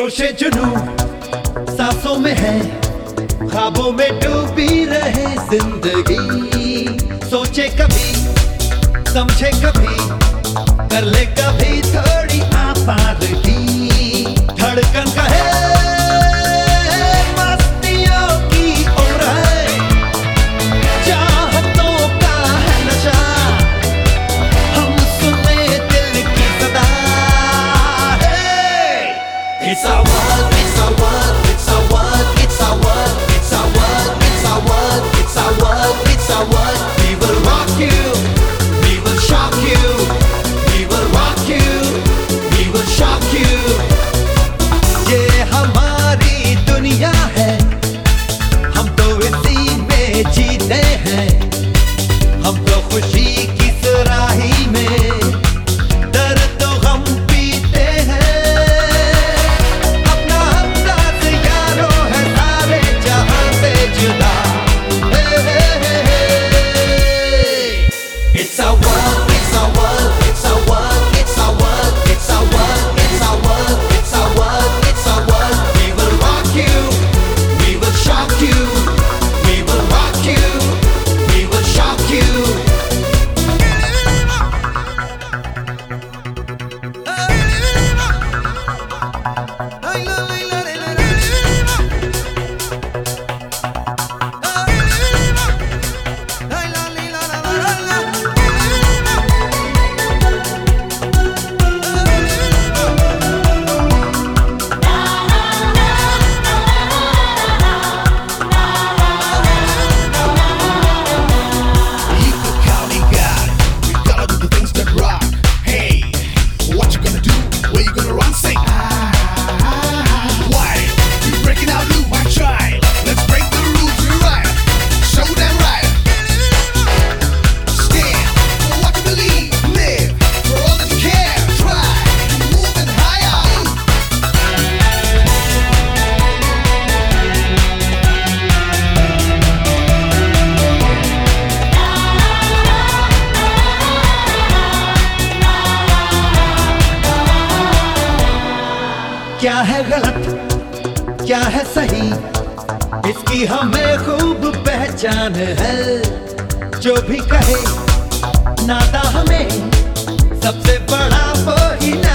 जोशे जुनू सांसों में है, ख्वाबों में डूबी रहे जिंदगी। सोचे कभी, समझे कभी, कर ले कभी थोड़ी आपादगी। धड़कन कहे मस्तियों की उम्र है, चाहतों का है नशा, हम सुने दिल की सदा है। It's our world, it's our world, it's our world, it's our world, it's our world, it's our world, it's our world, it's our world. We will rock you, we will shock you, we will rock you, we will shock you. ये हमारी दुनिया है, हम तो इसी में जीते हैं, हम तो खुशी की सुराही में दर्द तो गम पीते हैं। अपना हमदर्द यारों है सारे जहां से जुदा। It's our world, it's our world, it's our world, it's our world, it's our world, it's our world, it's our world, it's our world. We will rock you, we will shock you, we will rock you, we will shock you. क्या है गलत, क्या है सही, इसकी हमें खूब पहचान है। जो भी कहे नाता हमें सबसे बड़ा वो ही